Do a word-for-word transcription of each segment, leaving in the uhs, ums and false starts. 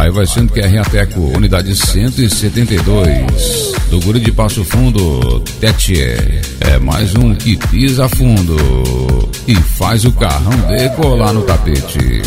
Aí vai sendo que é Ateco, unidade cento e setenta e dois. Do Guri de Passo Fundo, Tete. É mais um que pisa fundo e faz o carrão decolar no tapete.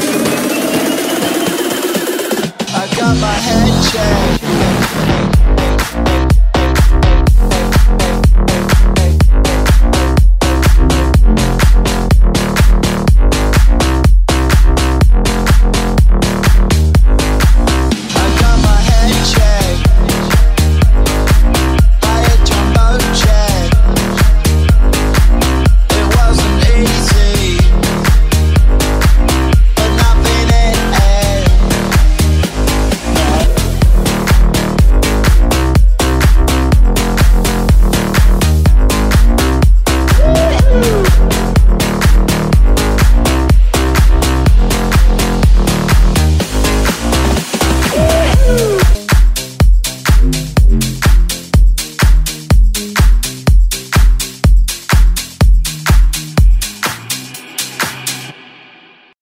My head checked.